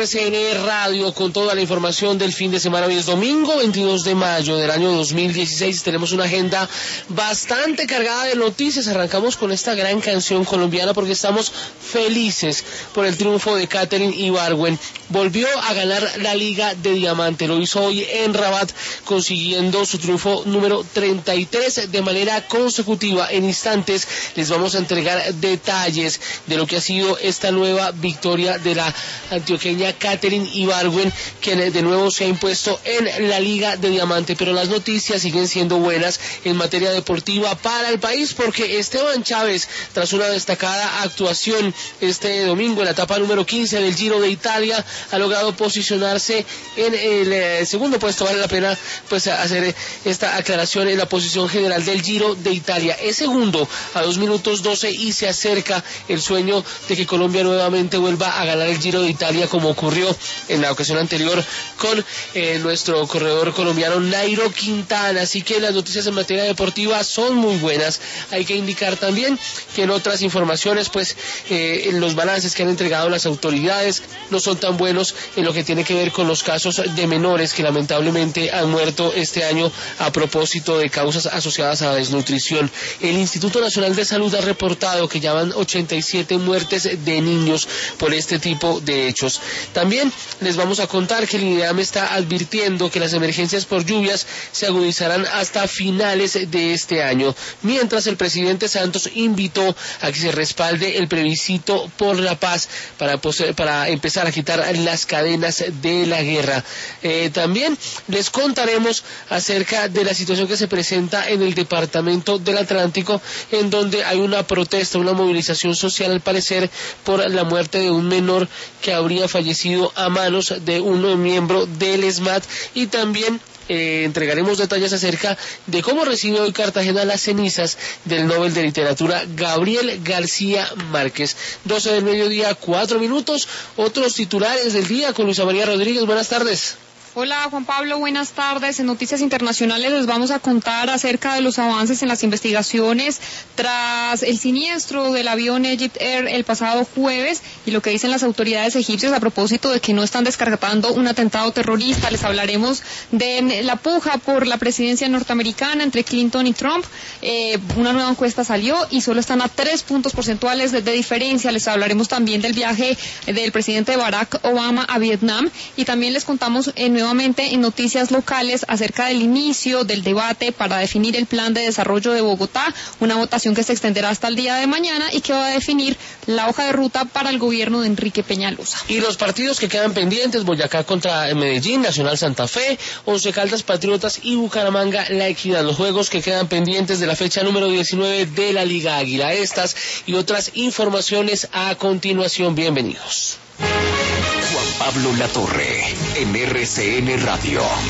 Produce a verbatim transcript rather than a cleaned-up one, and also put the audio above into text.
R C N Radio con toda la información del fin de semana. Hoy es domingo veintidós de mayo del año dos mil dieciséis. Tenemos una agenda bastante cargada de noticias. Arrancamos con esta gran canción colombiana porque estamos felices por el triunfo de Katherine Ibargüen. Volvió a ganar la Liga de Diamante. Lo hizo hoy en Rabat, consiguiendo su triunfo número treinta y tres de manera consecutiva. En instantes les vamos a entregar detalles de lo que ha sido esta nueva victoria de la antioqueña Katherine Ibargüen, quien de nuevo se ha impuesto en la Liga de Diamante. Pero las noticias siguen siendo buenas en materia deportiva para el país, porque Esteban Chávez, tras una destacada actuación este domingo en la etapa número quince del Giro de Italia, ha logrado posicionarse en el eh, segundo puesto. Vale la pena pues hacer esta aclaración. En la posición general del Giro de Italia es segundo a dos minutos doce, y se acerca el sueño de que Colombia nuevamente vuelva a ganar el Giro de Italia, como ocurrió en la ocasión anterior con eh, nuestro corredor colombiano Nairo Quintana. Así que las noticias en materia deportiva son muy buenas. Hay que indicar también que en otras informaciones pues eh, en los balances que han entregado las autoridades no son tan buenos en lo que tiene que ver con los casos de menores que lamentablemente han muerto este año a propósito de causas asociadas a la desnutrición. El Instituto Nacional de Salud ha reportado que ya van ochenta y siete muertes de niños por este tipo de hechos. También les vamos a contar que el INEAM está advirtiendo que las emergencias por lluvias se agudizarán hasta finales de este año, mientras el presidente Santos invitó a que se respalde el plebiscito por la paz para, para empezar a quitar las cadenas de la guerra. Eh, también les contaremos acerca de la situación que se presenta en el departamento del Atlántico, en donde hay una protesta, una movilización social al parecer por la muerte de un menor que habría fallecido a manos de un miembro del ESMAD. Y también Eh, entregaremos detalles acerca de cómo recibe hoy Cartagena las cenizas del Nobel de Literatura Gabriel García Márquez. doce del mediodía, cuatro minutos. Otros titulares del día con Luisa María Rodríguez. Buenas tardes. Hola Juan Pablo, buenas tardes. En Noticias Internacionales les vamos a contar acerca de los avances en las investigaciones tras el siniestro del avión Egypt Air el pasado jueves y lo que dicen las autoridades egipcias a propósito de que no están descartando un atentado terrorista. Les hablaremos de la puja por la presidencia norteamericana entre Clinton y Trump. Eh, una nueva encuesta salió y solo están a tres puntos porcentuales de, de diferencia. Les hablaremos también del viaje del presidente Barack Obama a Vietnam, y también les contamos en nuevamente en noticias locales acerca del inicio del debate para definir el plan de desarrollo de Bogotá, una votación que se extenderá hasta el día de mañana y que va a definir la hoja de ruta para el gobierno de Enrique Peñalosa. Y los partidos que quedan pendientes: Boyacá contra Medellín, Nacional Santa Fe, Once Caldas Patriotas y Bucaramanga La Equidad. Los juegos que quedan pendientes de la fecha número diecinueve de la Liga Águila. Estas y otras informaciones a continuación. Bienvenidos. Juan Pablo Latorre, en R C N Radio.